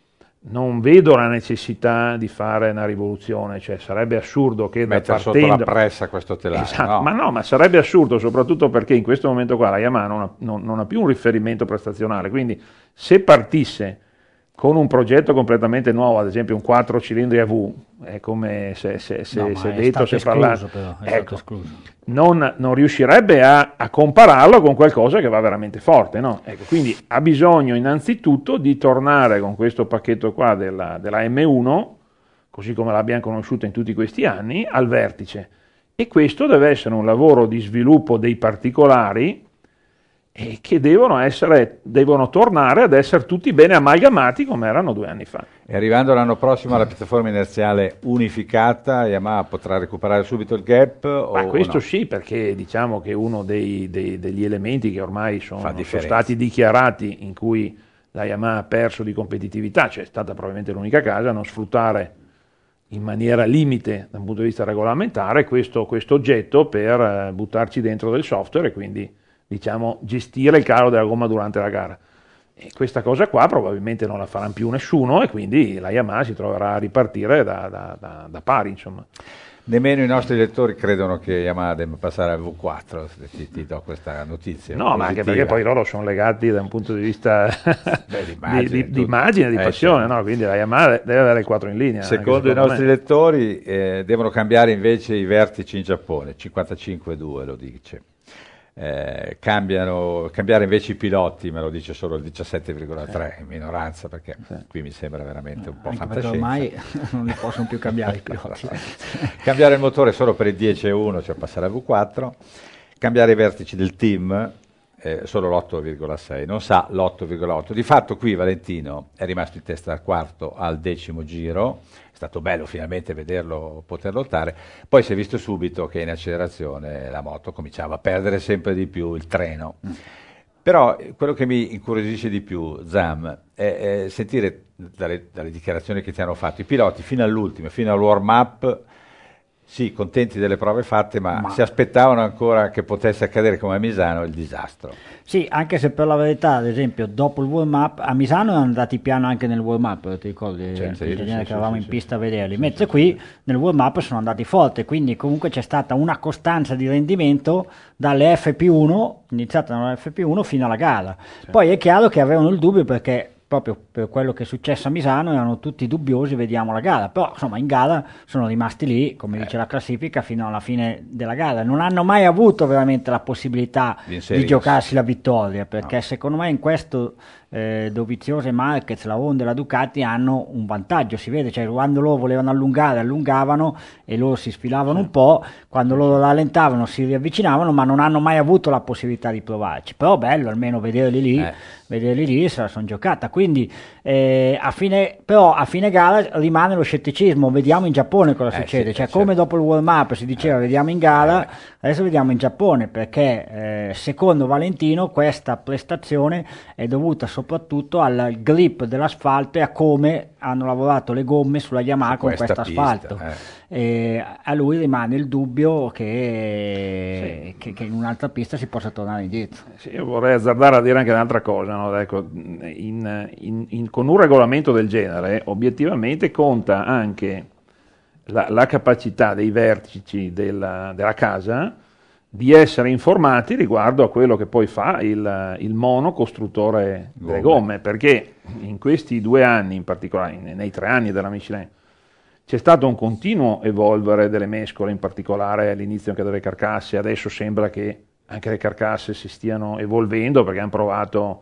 Speaker 3: non vedo la necessità di fare una rivoluzione, cioè sarebbe assurdo che da
Speaker 1: mettere
Speaker 3: partendo...
Speaker 1: sotto la pressa questo telaio.
Speaker 3: Esatto,
Speaker 1: no.
Speaker 3: ma no, ma sarebbe assurdo soprattutto perché in questo momento qua la Yamaha non ha, non, non ha più un riferimento prestazionale, quindi se partisse con un progetto completamente nuovo, ad esempio un quattro cilindri A V, è come se, se, se, no, se detto, se parlato,
Speaker 2: però,
Speaker 3: ecco, non, non riuscirebbe a, a compararlo con qualcosa che va veramente forte, no? Ecco, quindi ha bisogno innanzitutto di tornare con questo pacchetto qua della, della M uno, così come l'abbiamo conosciuta in tutti questi anni, al vertice. E questo deve essere un lavoro di sviluppo dei particolari, e che devono, essere, devono tornare ad essere tutti bene amalgamati come erano due anni fa.
Speaker 1: E arrivando l'anno prossimo alla piattaforma inerziale unificata, Yamaha potrà recuperare subito il gap?
Speaker 3: Ma
Speaker 1: o
Speaker 3: questo
Speaker 1: no?
Speaker 3: sì, perché diciamo che uno dei, dei, degli elementi che ormai sono, sono stati dichiarati in cui la Yamaha ha perso di competitività, cioè è stata probabilmente l'unica casa a non sfruttare in maniera limite da un punto di vista regolamentare questo, questo oggetto per eh, buttarci dentro del software e quindi diciamo, gestire il calo della gomma durante la gara. E questa cosa qua probabilmente non la farà più nessuno e quindi la Yamaha si troverà a ripartire da, da, da, da pari, insomma.
Speaker 1: Nemmeno i nostri lettori credono che Yamaha debba passare al V quattro, ti, ti do questa notizia.
Speaker 3: No, positiva. Ma anche perché poi loro sono legati da un punto di vista Beh, di immagine, di, di, di, immagine, di eh, passione, certo. No? Quindi la Yamaha deve avere il quattro in linea.
Speaker 1: Secondo, secondo i nostri me. lettori eh, devono cambiare invece i vertici in Giappone, cinquantacinque due lo dice. Eh, cambiano, cambiare invece i piloti, me lo dice solo il diciassette virgola tre in minoranza, perché sì. qui mi sembra veramente un po'
Speaker 2: anche
Speaker 1: fantascienza.
Speaker 2: Ormai non li possono più cambiare i piloti.
Speaker 1: Cambiare il motore solo per il dieci e uno, cioè passare al V quattro, cambiare i vertici del team, eh, solo l'otto virgola sei, non sa l'otto virgola otto. Di fatto qui Valentino è rimasto in testa al quarto al decimo giro. È stato bello finalmente vederlo poter lottare, poi si è visto subito che in accelerazione la moto cominciava a perdere sempre di più il treno. Mm. Però quello che mi incuriosisce di più, Zam, è, è sentire dalle, dalle dichiarazioni che ti hanno fatto i piloti fino all'ultimo, fino al warm-up, sì, contenti delle prove fatte, ma, ma si aspettavano ancora che potesse accadere come a Misano il disastro.
Speaker 2: Sì, anche se per la verità, ad esempio, dopo il warm-up, a Misano erano andati piano anche nel warm-up, ti ricordi?
Speaker 1: Cioè, sì,
Speaker 2: sì,
Speaker 1: sì,
Speaker 2: che eravamo
Speaker 1: sì,
Speaker 2: in pista
Speaker 1: sì,
Speaker 2: a vederli,
Speaker 1: sì,
Speaker 2: mentre
Speaker 1: sì,
Speaker 2: qui
Speaker 1: sì.
Speaker 2: nel warm-up sono andati forte, quindi comunque c'è stata una costanza di rendimento dalle F P uno, iniziata dalla F P uno fino alla gara. Sì. Poi è chiaro che avevano il dubbio perché proprio per quello che è successo a Misano erano tutti dubbiosi, vediamo la gara, però insomma in gara sono rimasti lì, come eh. dice la classifica, fino alla fine della gara, non hanno mai avuto veramente la possibilità di, di giocarsi la vittoria, perché no. secondo me in questo eh, Dovizioso e Marquez, la Honda e la Ducati hanno un vantaggio, si vede, cioè quando loro volevano allungare, allungavano e loro si sfilavano sì. un po', quando loro rallentavano si riavvicinavano, ma non hanno mai avuto la possibilità di provarci, però bello almeno vederli lì, eh. vederli lì se la sono giocata, quindi eh, a fine, però a fine gara rimane lo scetticismo, vediamo in Giappone cosa eh, succede, sì, cioè come dopo il warm up si diceva eh. vediamo in gara, eh. adesso vediamo in Giappone, perché eh, secondo Valentino questa prestazione è dovuta soprattutto al grip dell'asfalto e a come hanno lavorato le gomme sulla Yamaha con questo asfalto. Eh. E a lui rimane il dubbio che, sì. che, che in un'altra pista si possa tornare indietro.
Speaker 3: Sì, io vorrei azzardare a dire anche un'altra cosa, no? Ecco, in, in, in, con un regolamento del genere obiettivamente conta anche la, la capacità dei vertici della, della casa di essere informati riguardo a quello che poi fa il, il mono costruttore gomme. delle gomme, perché in questi due anni, in particolare nei tre anni della Michelin, c'è stato un continuo evolvere delle mescole, in particolare all'inizio anche delle carcasse, adesso sembra che anche le carcasse si stiano evolvendo perché hanno provato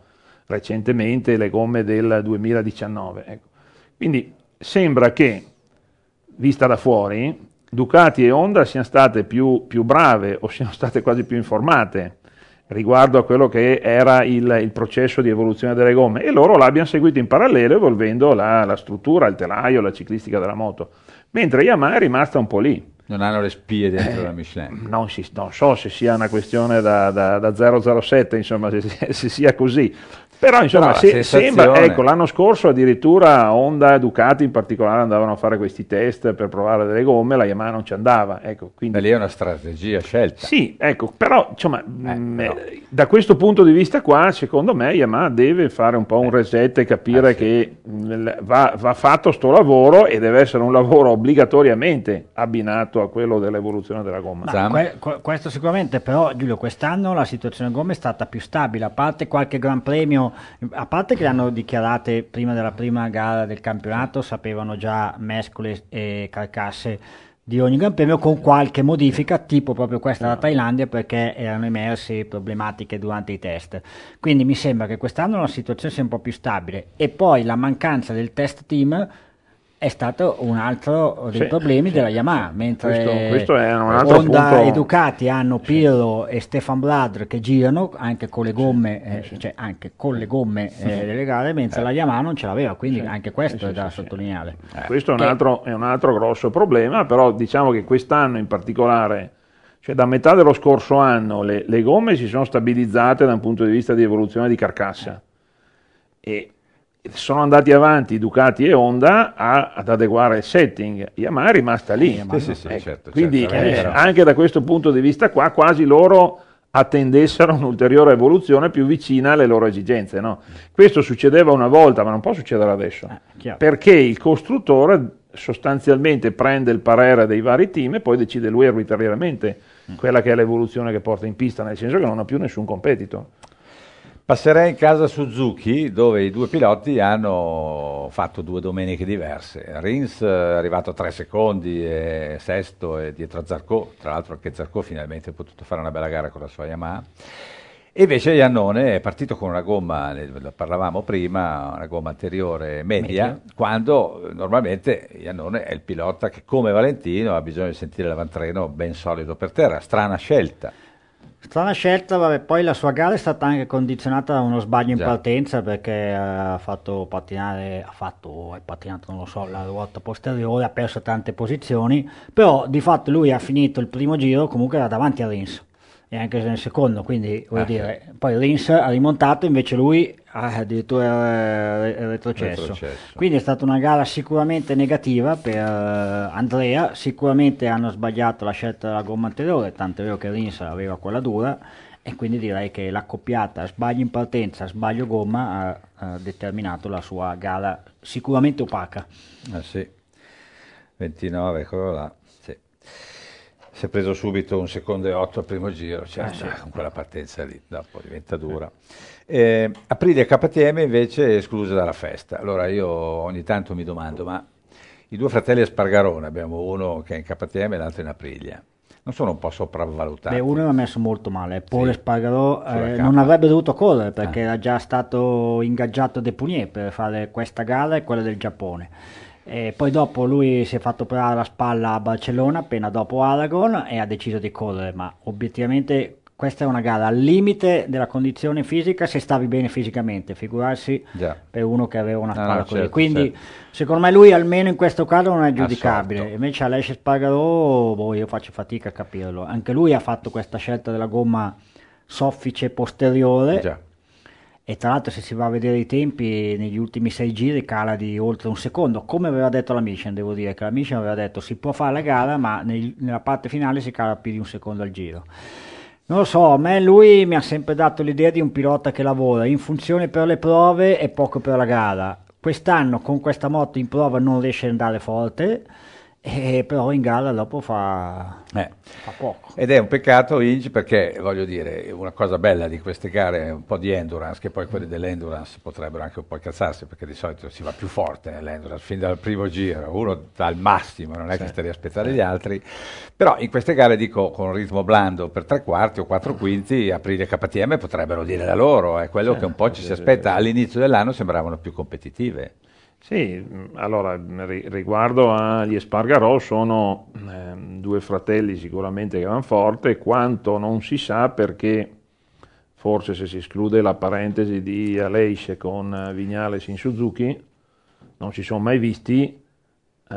Speaker 3: recentemente le gomme del duemiladiciannove. Ecco. Quindi sembra che, vista da fuori, Ducati e Honda siano state più, più brave o siano state quasi più informate riguardo a quello che era il, il processo di evoluzione delle gomme, e loro l'abbiano seguito in parallelo evolvendo la, la struttura, il telaio, la ciclistica della moto, mentre Yamaha è rimasta un po' lì.
Speaker 1: Non hanno le spie dentro
Speaker 3: Eh,
Speaker 1: la Michelin.
Speaker 3: Non, si, non so se sia una questione da, da, da zero zero sette, insomma, se, se sia così. Però insomma,
Speaker 1: Però la
Speaker 3: se, sembra,
Speaker 1: sensazione-
Speaker 3: ecco, l'anno scorso addirittura Honda e Ducati in particolare andavano a fare questi test per provare delle gomme, la Yamaha non ci andava, ecco, quindi
Speaker 1: Ma lì è una strategia scelta.
Speaker 3: sì, ecco, però insomma, mh,
Speaker 1: però.
Speaker 3: eh, da questo punto di vista qua, secondo me Yamaha deve fare un po' un reset e capire
Speaker 1: eh, sì.
Speaker 3: che mh, va, va fatto sto lavoro, e deve essere un lavoro obbligatoriamente abbinato a quello dell'evoluzione della gomma.
Speaker 2: Ma
Speaker 1: Zam?
Speaker 2: que- que- questo sicuramente, però Giulio, quest'anno la situazione gomme è stata più stabile, a parte qualche gran premio, a parte che le hanno dichiarate prima della prima gara del campionato, sapevano già mescole e carcasse di ogni gran premio con qualche modifica, tipo proprio questa della Thailandia, perché erano emerse problematiche durante i test. Quindi mi sembra che quest'anno la situazione sia un po' più stabile, e poi la mancanza del test team è stato un altro dei
Speaker 3: Sì,
Speaker 2: problemi
Speaker 3: sì,
Speaker 2: della Yamaha, mentre
Speaker 3: Questo- questo è un altro
Speaker 2: Honda
Speaker 3: punto.
Speaker 2: e Ducati hanno Pirro e Stefan Bradl che girano anche con le gomme, eh,
Speaker 3: sì.
Speaker 2: cioè anche con le gomme eh, delle gare, mentre la Yamaha non ce l'aveva, quindi anche questo
Speaker 3: sì,
Speaker 2: è da
Speaker 3: sì, sì.
Speaker 2: sottolineare.
Speaker 3: Questo è un,
Speaker 2: Che-
Speaker 3: altro, è un altro grosso problema, però diciamo che quest'anno in particolare, cioè da metà dello scorso anno, le, le gomme si sono stabilizzate da un punto di vista di evoluzione di carcassa, e sono andati avanti Ducati e Honda a- ad adeguare il setting. Yamaha è rimasta lì.
Speaker 2: Yamaha
Speaker 1: Sì, sì, sì,
Speaker 3: Ecco,
Speaker 1: certo,
Speaker 3: quindi
Speaker 1: certo, è
Speaker 3: eh,
Speaker 1: vero.
Speaker 3: anche da questo punto di vista qua quasi loro attendessero un'ulteriore evoluzione più vicina alle loro esigenze, no? Questo succedeva una volta, ma non può succedere adesso,
Speaker 2: Eh, chiaro.
Speaker 3: perché il costruttore sostanzialmente prende il parere dei vari team e poi decide lui arbitrariamente quella che è l'evoluzione che porta in pista, nel senso che non ha più nessun competitor.
Speaker 1: Passerei in casa Suzuki, dove i due piloti hanno fatto due domeniche diverse. Rins è arrivato a tre secondi, e sesto, e dietro a Zarco, tra l'altro anche Zarco finalmente ha potuto fare una bella gara con la sua Yamaha. E invece Iannone è partito con una gomma, ne parlavamo prima, una gomma anteriore media,
Speaker 2: Media.
Speaker 1: quando eh, normalmente Iannone è il pilota che, come Valentino, ha bisogno di sentire l'avantreno ben solido per terra. Strana scelta.
Speaker 2: Strana scelta, vabbè, poi la sua gara è stata anche condizionata da uno sbaglio in
Speaker 1: Già.
Speaker 2: partenza, perché eh, ha fatto pattinare, ha fatto, è pattinato, non lo so, la ruota posteriore, ha perso tante posizioni, però di fatto lui ha finito il primo giro, comunque era davanti a Rins, e anche nel secondo, quindi voglio
Speaker 1: Ah,
Speaker 2: dire, poi Rins ha rimontato, invece lui ha addirittura eh, retrocesso.
Speaker 1: Retrocesso.
Speaker 2: Quindi è stata una gara sicuramente negativa per eh, Andrea, sicuramente hanno sbagliato la scelta della gomma anteriore, tanto è vero che Rins aveva quella dura, e quindi direi che l'accoppiata sbaglio in partenza, sbaglio gomma ha, ha determinato la sua gara sicuramente opaca.
Speaker 1: Ah sì, ventinove, eccolo là. Sì. Si è preso subito un secondo e otto al primo giro, cioè, cioè, con quella partenza lì, dopo diventa dura. Eh, Aprilia K T M invece è esclusa dalla festa. Allora io ogni tanto mi domando, ma i due fratelli Espargarone, abbiamo uno che è in K T M e l'altro in Aprilia, non sono un po' sopravvalutati?
Speaker 2: Beh, uno era messo molto male, Paul
Speaker 1: Sì,
Speaker 2: Espargarò
Speaker 1: sulla
Speaker 2: eh,
Speaker 1: K.
Speaker 2: non avrebbe dovuto correre perché
Speaker 1: Ah.
Speaker 2: era già stato ingaggiato De Punier per fare questa gara e quella del Giappone. E poi dopo lui si è fatto operare la spalla a Barcellona appena dopo Aragon e ha deciso di correre, ma obiettivamente questa è una gara al limite della condizione fisica se stavi bene fisicamente, figurarsi
Speaker 1: Già.
Speaker 2: per uno che aveva una
Speaker 1: No,
Speaker 2: spalla
Speaker 1: no,
Speaker 2: così.
Speaker 1: certo,
Speaker 2: Quindi
Speaker 1: certo.
Speaker 2: secondo me lui almeno in questo caso non è giudicabile,
Speaker 1: Assolto.
Speaker 2: invece Aleix Espargarò, boh, io faccio fatica a capirlo. Anche lui ha fatto questa scelta della gomma soffice posteriore.
Speaker 1: Già.
Speaker 2: E tra l'altro se si va a vedere i tempi negli ultimi sei giri cala di oltre un secondo, come aveva detto la Michelin, devo dire che la Michelin aveva detto si può fare la gara ma nel- nella parte finale si cala più di un secondo al giro. Non lo so, a me lui mi ha sempre dato l'idea di un pilota che lavora in funzione per le prove e poco per la gara. Quest'anno con questa moto in prova non riesce ad andare forte e però in gara dopo fa,
Speaker 1: Eh.
Speaker 2: fa poco.
Speaker 1: Ed è un peccato, Inge, perché voglio dire, una cosa bella di queste gare è un po' di endurance, che poi quelli dell'endurance potrebbero anche un po' incazzarsi, perché di solito si va più forte nell'endurance fin dal primo giro, uno dà il massimo, non è
Speaker 3: Sì.
Speaker 1: che stai a aspettare gli altri, però in queste gare dico con un ritmo blando per tre quarti o quattro quinti, Aprilia e K T M potrebbero dire la loro, è quello
Speaker 3: Sì,
Speaker 1: che un po' ci
Speaker 3: sì,
Speaker 1: si
Speaker 3: sì,
Speaker 1: aspetta.
Speaker 3: sì.
Speaker 1: All'inizio dell'anno sembravano più competitive.
Speaker 3: Sì, mh, allora ri- riguardo agli Espargarò sono ehm, due fratelli sicuramente che vanno forte, quanto non si sa perché, forse se si esclude la parentesi di Aleix con eh, Viñales in Suzuki, non si sono mai visti eh,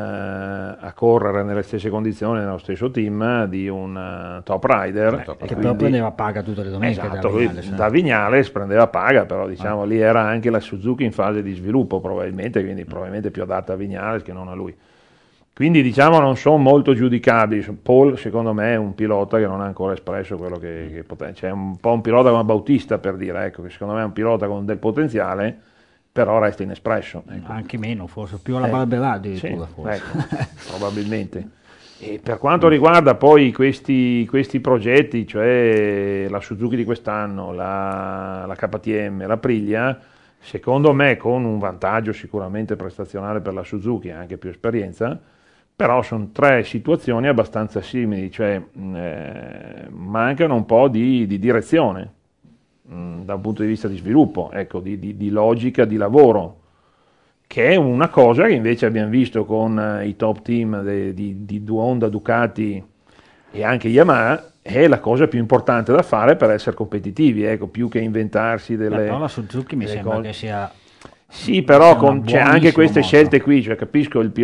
Speaker 3: a correre nelle stesse condizioni, nello stesso team di un eh, top rider.
Speaker 1: Eh, top
Speaker 3: e
Speaker 2: Che
Speaker 1: rider.
Speaker 2: però
Speaker 3: quindi-
Speaker 2: prendeva paga tutte le domeniche
Speaker 3: Esatto,
Speaker 2: da
Speaker 3: lui
Speaker 2: Viñales, eh.
Speaker 3: da Viñales prendeva paga, però diciamo lì era anche la Suzuki in fase di sviluppo probabilmente, quindi probabilmente più adatta a Viñales che non a lui. Quindi diciamo non sono molto giudicabili. Paul secondo me è un pilota che non ha ancora espresso quello che, che poteva, cioè un po' un pilota come Bautista per dire, ecco, che secondo me è un pilota con del potenziale, però resta inespresso. Ecco.
Speaker 2: Anche meno, forse più alla
Speaker 3: Eh,
Speaker 2: Barberà
Speaker 3: sì,
Speaker 2: addirittura, forse.
Speaker 3: ecco, probabilmente. E per quanto riguarda poi questi, questi progetti, cioè la Suzuki di quest'anno, la, la K T M, la Aprilia, secondo me con un vantaggio sicuramente prestazionale per la Suzuki, anche più esperienza, però sono tre situazioni abbastanza simili, cioè mh, eh, mancano un po' di, di direzione mh, da un punto di vista di sviluppo, ecco, di, di, di logica di lavoro, che è una cosa che invece abbiamo visto con eh, i top team de- di, di Honda, Ducati e anche Yamaha, è la cosa più importante da fare per essere competitivi, ecco, più che inventarsi
Speaker 2: Beh,
Speaker 3: delle...
Speaker 2: però la Suzuki mi
Speaker 3: delle
Speaker 2: sembra
Speaker 3: cose.
Speaker 2: che sia...
Speaker 3: Sì, però
Speaker 2: È una
Speaker 3: con, c'è anche
Speaker 2: buonissima
Speaker 3: queste
Speaker 2: moto.
Speaker 3: scelte qui, cioè capisco, il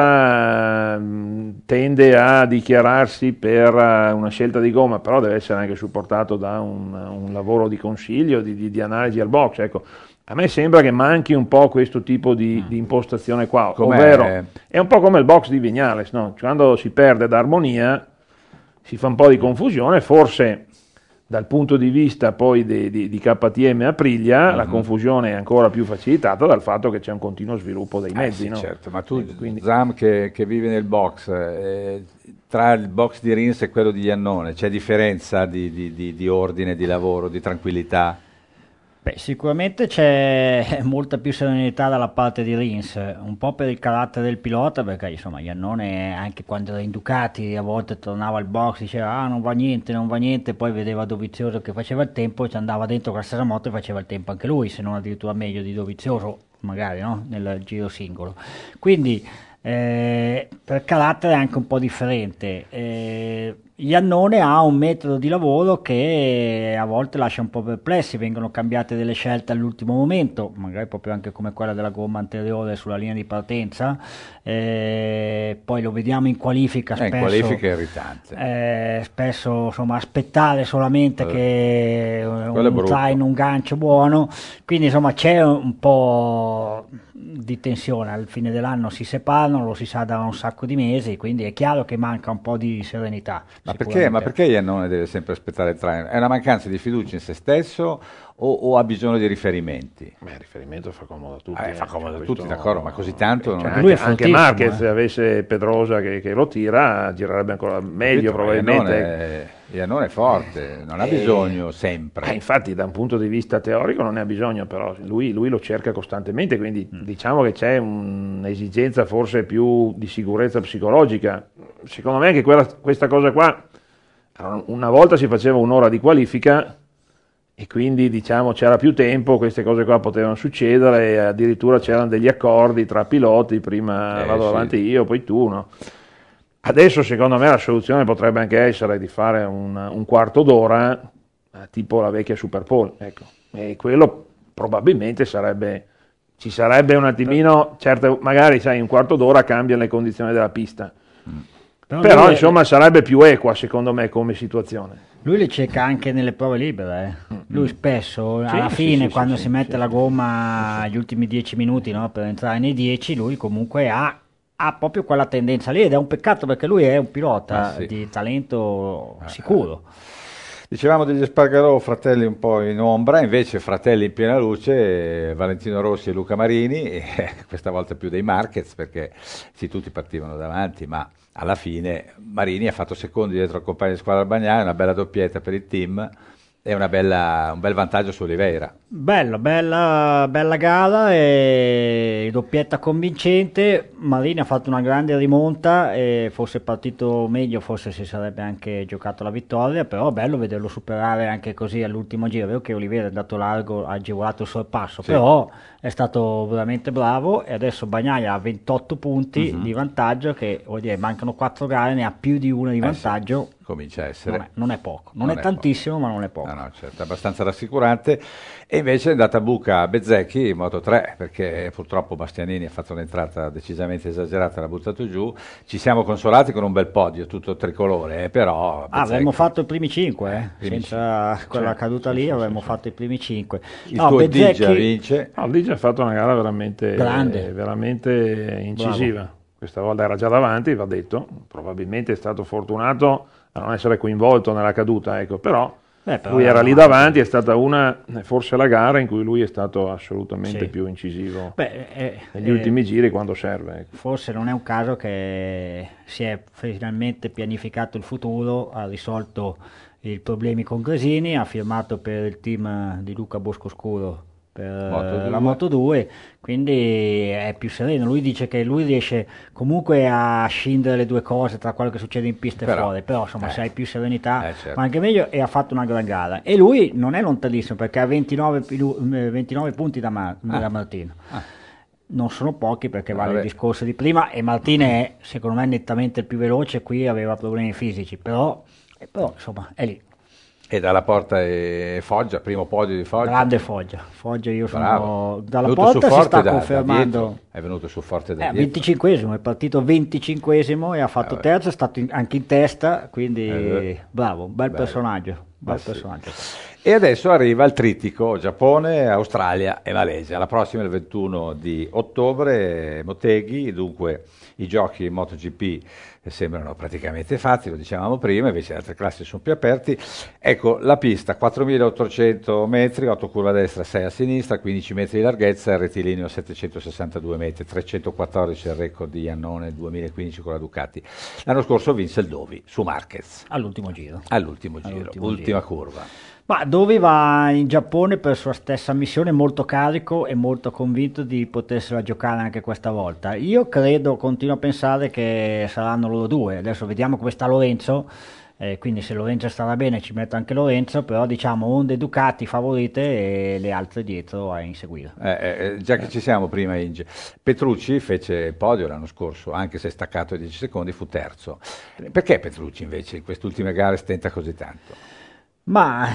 Speaker 3: pilota mh, tende a dichiararsi per eh, una scelta di gomma, però deve essere anche supportato da un, un lavoro di consiglio, di, di- di analisi al box, ecco. A me sembra che manchi un po' questo tipo di, di impostazione qua,
Speaker 1: Com'è?
Speaker 3: ovvero è un po' come il box di Viñales, no? Cioè, quando si perde d'armonia si fa un po' di confusione, forse dal punto di vista poi di, di, di K T M e Aprilia la confusione è ancora più facilitata dal fatto che c'è un continuo sviluppo dei
Speaker 1: Eh
Speaker 3: mezzi,
Speaker 1: sì,
Speaker 3: no?
Speaker 1: certo, ma tu,
Speaker 3: Ecco, quindi-
Speaker 1: Zam, che, che vivi nel box, eh, tra il box di Rins e quello di Iannone, c'è differenza di, di- di- di ordine, di lavoro, di tranquillità?
Speaker 2: Beh, sicuramente c'è molta più serenità dalla parte di Rins, un po' per il carattere del pilota, perché insomma Iannone anche quando era in Ducati a volte tornava al box, diceva ah non va niente, non va niente, poi vedeva Dovizioso che faceva il tempo, ci andava dentro con la stessa moto e faceva il tempo anche lui, se non addirittura meglio di Dovizioso, magari no? Nel giro singolo. Quindi eh, per carattere è anche un po' differente. Eh, Iannone ha un metodo di lavoro che a volte lascia un po' perplessi, vengono cambiate delle scelte all'ultimo momento, magari proprio anche come quella della gomma anteriore sulla linea di partenza, eh, poi lo vediamo in qualifica
Speaker 1: Eh, in
Speaker 2: spesso,
Speaker 1: qualifica è irritante.
Speaker 2: eh, spesso insomma aspettare solamente
Speaker 1: Eh,
Speaker 2: che
Speaker 1: quello è
Speaker 2: un
Speaker 1: brutto.
Speaker 2: traino, un gancio buono, quindi insomma c'è un po' di tensione, al fine dell'anno si separano, lo si sa da un sacco di mesi, quindi è chiaro che manca un po' di serenità.
Speaker 1: Ma perché, ma
Speaker 2: sicuramente.
Speaker 1: perché Iannone deve sempre aspettare il traino? È una mancanza di fiducia in se stesso o, o ha bisogno di riferimenti?
Speaker 3: Beh, il riferimento fa comodo a tutti.
Speaker 1: Eh, fa
Speaker 3: eh,
Speaker 1: comodo a
Speaker 3: cioè,
Speaker 1: tutti,
Speaker 3: questo-
Speaker 1: d'accordo, ma così tanto non-
Speaker 3: cioè,
Speaker 2: Lui è
Speaker 3: anche, anche
Speaker 2: fortissimo,
Speaker 3: Marquez,
Speaker 2: eh.
Speaker 3: se avesse Pedrosa che, che lo tira, girerebbe ancora meglio
Speaker 1: Capito? Ma
Speaker 3: probabilmente.
Speaker 1: Iannone, Iannone è forte, non ha
Speaker 3: Eh,
Speaker 1: bisogno
Speaker 3: Eh,
Speaker 1: sempre.
Speaker 3: infatti, da un punto di vista teorico non ne ha bisogno, però lui, lui lo cerca costantemente, quindi diciamo che c'è un'esigenza forse più di sicurezza psicologica. Secondo me anche quella- questa cosa qua, una volta si faceva un'ora di qualifica e quindi diciamo c'era più tempo, queste cose qua potevano succedere e addirittura c'erano degli accordi tra piloti, prima
Speaker 1: Eh,
Speaker 3: vado
Speaker 1: sì.
Speaker 3: avanti io, poi tu, no? Adesso secondo me la soluzione potrebbe anche essere di fare un, un quarto d'ora, eh, tipo la vecchia Super Pole, ecco. E quello probabilmente sarebbe, ci sarebbe un attimino, certo, magari sai, un quarto d'ora cambiano le condizioni della pista,
Speaker 2: Però
Speaker 3: però
Speaker 2: lui,
Speaker 3: insomma sarebbe più equa secondo me come situazione.
Speaker 2: lui le cerca anche nelle prove libere. eh. Lui spesso,
Speaker 3: Sì,
Speaker 2: alla
Speaker 3: sì,
Speaker 2: fine,
Speaker 3: sì,
Speaker 2: quando
Speaker 3: sì,
Speaker 2: si
Speaker 3: sì,
Speaker 2: mette
Speaker 3: sì,
Speaker 2: la
Speaker 3: sì,
Speaker 2: gomma agli ultimi dieci minuti, no, per entrare nei dieci, lui comunque ha, ha proprio quella tendenza lì ed è un peccato perché lui è un pilota
Speaker 1: Ah, sì.
Speaker 2: di talento sicuro.
Speaker 1: Dicevamo degli Espargarò, fratelli un po' in ombra, invece fratelli in piena luce, eh, Valentino Rossi e Luca Marini, e questa volta più dei Marquez, perché sì, tutti partivano davanti, ma alla fine Marini ha fatto secondi dietro al compagno di squadra Bagnai, una bella doppietta per il team e una bella, un bel vantaggio su Oliveira.
Speaker 2: Bello, bella, bella gara e doppietta convincente. Marini ha fatto una grande rimonta e fosse partito meglio forse si sarebbe anche giocato la vittoria, però bello vederlo superare anche così all'ultimo giro. È vero che Oliveira è andato largo, ha agevolato il sorpasso, sì, però è stato veramente bravo e adesso Bagnaia ha ventotto punti uh-huh. di vantaggio, che vuol dire mancano quattro gare, ne ha più di una di vantaggio.
Speaker 1: Eh sì. Comincia a essere.
Speaker 2: Non è, non è poco, non, non è, è tantissimo, poco. Ma non è poco.
Speaker 1: No, no, certo, abbastanza rassicurante. E invece è andata a buca a Bezzecchi in Moto tre, perché purtroppo Bastianini ha fatto un'entrata decisamente esagerata, l'ha buttato giù. Ci siamo consolati con un bel podio, tutto tricolore, eh, però.
Speaker 2: Bezzecchi... Ah, avremmo fatto i primi cinque, eh. primi senza cinque. Quella certo, caduta lì, sì, avremmo sì, fatto sì. i primi cinque.
Speaker 1: Il no, tuo Bezzecchi... Digia vince.
Speaker 3: No, Digia ha fatto una gara veramente, grande, veramente incisiva. Bravo. Questa volta era già davanti, va detto, probabilmente è stato fortunato a non essere coinvolto nella caduta, ecco, però, Beh, però lui era lì davanti, è stata una, forse la gara in cui lui è stato assolutamente sì. più incisivo Beh, eh, negli eh, ultimi giri quando serve. Ecco.
Speaker 2: Forse non è un caso che si è finalmente pianificato il futuro, ha risolto i problemi con Gresini, ha firmato per il team di Luca Boscoscuro per Moto la Moto due, quindi è più sereno. Lui dice che lui riesce comunque a scindere le due cose tra quello che succede in pista e però, fuori, però insomma eh, se hai più serenità eh, certo. ma anche meglio, e ha fatto una gran gara e lui non è lontanissimo perché ha ventinove, ventinove punti da, Mar- ah. da Martino ah. non sono pochi, perché vale Vabbè. il discorso di prima, e Martino è secondo me nettamente il più veloce, qui aveva problemi fisici, però, però insomma è lì.
Speaker 1: E dalla Porta e Foggia, primo podio di Foggia.
Speaker 2: Grande Foggia, Foggia io sono dalla Porta, si sta da, confermando.
Speaker 1: Da è venuto su forte da
Speaker 2: eh, dietro. venticinquesimo, è partito venticinquesimo e ha fatto eh, terzo, è stato in, anche in testa, quindi eh, bravo, bel bello. personaggio. Bel sì. personaggio.
Speaker 1: E adesso arriva il trittico Giappone, Australia e Malesia. La prossima è il ventuno di ottobre, Motegi, dunque i giochi in MotoGP sembrano praticamente fatti, lo dicevamo prima, invece le altre classi sono più aperti. Ecco, la pista, quattromilaottocento metri, otto curve a destra, sei a sinistra, quindici metri di larghezza, il rettilineo settecentosessantadue metri, trecentoquattordici il record di Iannone duemilaquindici con la Ducati. L'anno scorso vinse il Dovi su Marquez.
Speaker 2: All'ultimo giro.
Speaker 1: All'ultimo giro, All'ultimo ultima giro. curva.
Speaker 2: Ma Dovi va in Giappone per sua stessa missione, molto carico e molto convinto di potersela giocare anche questa volta. Io credo, continuo a pensare che saranno loro due. Adesso vediamo come sta Lorenzo, eh, quindi se Lorenzo starà bene ci metto anche Lorenzo, però diciamo Honda e Ducati favorite e le altre dietro a inseguire.
Speaker 1: Eh, eh, già che ci siamo prima, Inge, Petrucci fece il podio l'anno scorso, anche se staccato ai dieci secondi, fu terzo. Perché Petrucci invece in queste ultime gare stenta così tanto?
Speaker 2: Ma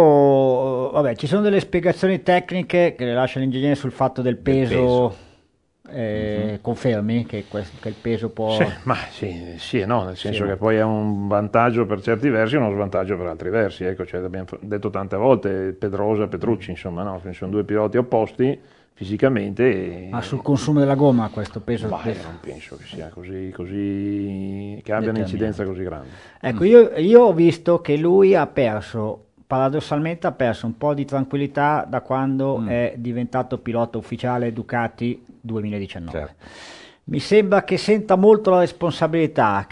Speaker 2: io, vabbè, ci sono delle spiegazioni tecniche che le lascia l'ingegnere sul fatto del peso, del peso. Eh, mm-hmm. Confermi che, questo, che il peso può...
Speaker 3: Sì, ma sì, sì e no, nel senso sì, che no. poi è un vantaggio per certi versi e uno svantaggio per altri versi, ecco, cioè, abbiamo detto tante volte Pedrosa, Petrucci, insomma, no, sono due piloti opposti fisicamente. E...
Speaker 2: Ma sul consumo della gomma questo peso?
Speaker 3: Bah, peso. Non penso che sia così, così che abbia un'incidenza così grande.
Speaker 2: Ecco, mm. io, io ho visto che lui ha perso, paradossalmente ha perso un po' di tranquillità da quando mm. è diventato pilota ufficiale Ducati duemiladiciannove. Certo. Mi sembra che senta molto la responsabilità,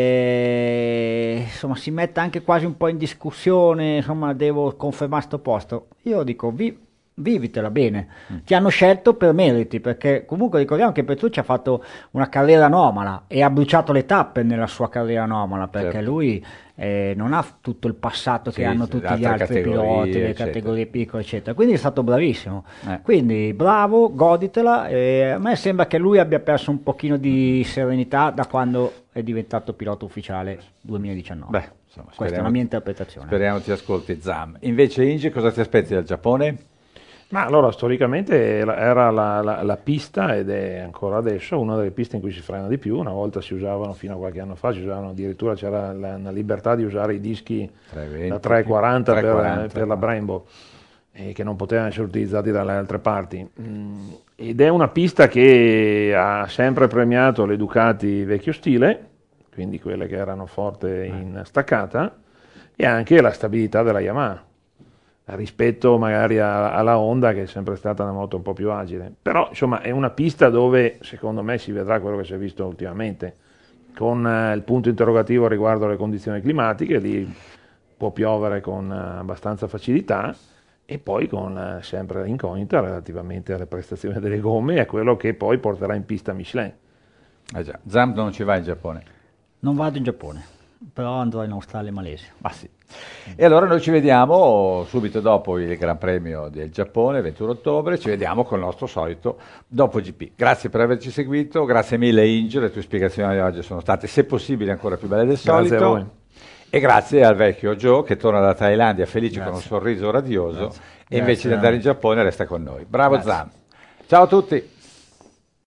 Speaker 2: che insomma si metta anche quasi un po' in discussione, insomma devo confermare sto posto. Io dico, vi vivitela bene, mm. ti hanno scelto per meriti, perché comunque ricordiamo che Petrucci ha fatto una carriera anomala e ha bruciato le tappe nella sua carriera anomala, perché certo. lui eh, non ha tutto il passato sì, che hanno tutti gli altri piloti, le categorie piccole eccetera, quindi è stato bravissimo, eh. quindi bravo, goditela, e a me sembra che lui abbia perso un pochino di serenità da quando è diventato pilota ufficiale duemiladiciannove.
Speaker 1: Beh, insomma,
Speaker 2: questa è una mia interpretazione.
Speaker 1: Speriamo ti ascolti Zam. Invece Inge, cosa ti aspetti dal Giappone?
Speaker 3: Ma allora, storicamente era la, la, la pista, ed è ancora adesso, una delle piste in cui si frena di più. Una volta si usavano, fino a qualche anno fa, si usavano addirittura, c'era la, la libertà di usare i dischi trecentoventi, da trecentoquaranta per, per la Brembo, eh, che non potevano essere utilizzati dalle altre parti. Mm, ed è una pista che ha sempre premiato le Ducati vecchio stile, quindi quelle che erano forte in staccata, e anche la stabilità della Yamaha, rispetto magari a, alla Honda, che è sempre stata una moto un po' più agile. Però insomma è una pista dove secondo me si vedrà quello che si è visto ultimamente, con eh, il punto interrogativo riguardo alle condizioni climatiche. Lì può piovere con eh, abbastanza facilità, e poi con eh, sempre l'incognita relativamente alle prestazioni delle gomme e a quello che poi porterà in pista Michelin.
Speaker 1: Eh già, Zamp non ci va in Giappone?
Speaker 2: Non vado in Giappone, però andrò in Australia e Malesia.
Speaker 1: Ma sì. E allora noi ci vediamo subito dopo il Gran Premio del Giappone, ventuno ottobre, ci vediamo con il nostro solito Dopo G P. Grazie per averci seguito, grazie mille Inge, le tue spiegazioni di oggi sono state, se possibile, ancora più belle del solito.
Speaker 3: Grazie a voi.
Speaker 1: E grazie al vecchio Joe che torna da Thailandia felice, grazie, con un sorriso radioso, grazie, e invece grazie, di andare in Giappone resta con noi. Bravo Zamp. Ciao a tutti.